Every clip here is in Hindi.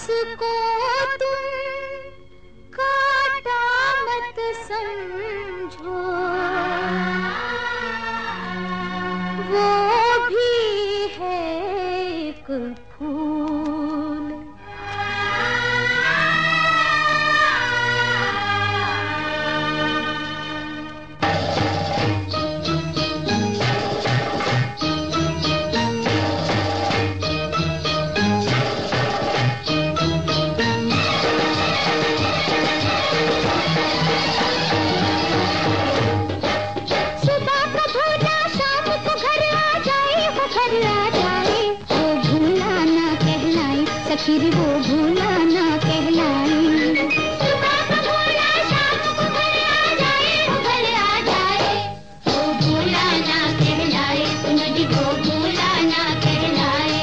उसको तुम काटा मत समझो, वो भी है एक फूल। फिर वो भूला ना कहलाए। सुबह को भूला शाम को घर आ जाए, वो घर आ जाए, वो भूला ना कहलाए। सुनो जी वो भूला ना कहलाए।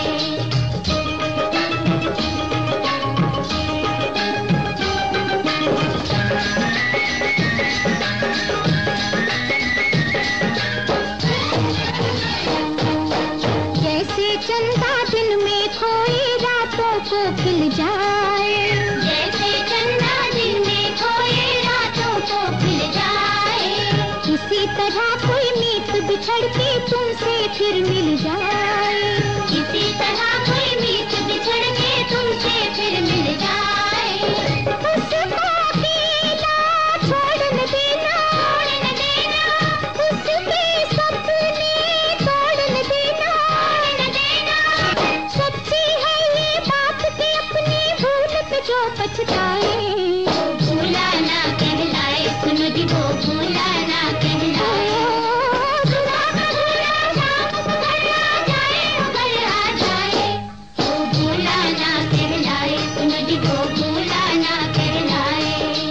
जैसे चंदा दिन में खोए को खिल जाए, जैसे चंदा दिन में खोए रातों को खिल जाए, इसी तरह कोई मीत बिछड़ के तुमसे फिर मिल जाए, इसी तरह कोई मीत बिछड़ के तुमसे फिर मिल जाए। उसको अकेला छोड़ न देना, छोड़ न देना, उसके सपने तोड़ न देना, तोड़ न देना। सच्ची है ये बात कि अपनी भूल पे जो पछताए, वो भूला ना कहलाए। सुनो जी वो भूला ना कहलाए। सुबह को भूला शाम को घर आ जाए, वो घर आ जाए, वो भूला ना कहलाए। सुनो जी वो भूला ना कहलाए।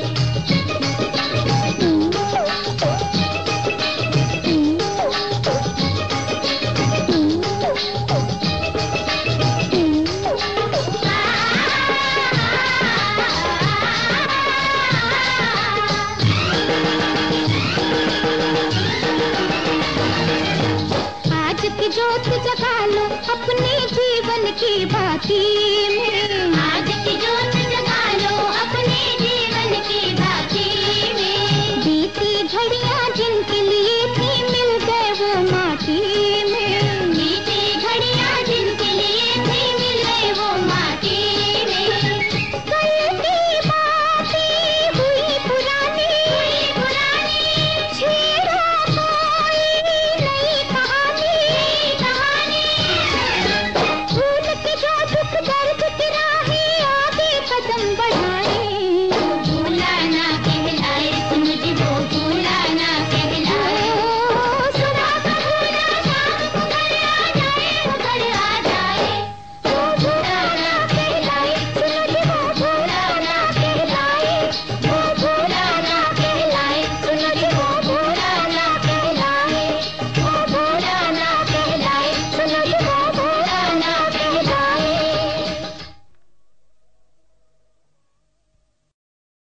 जोत जगा लो अपने जीवन की बाती में, आज की जोत जगा लो अपने जीवन की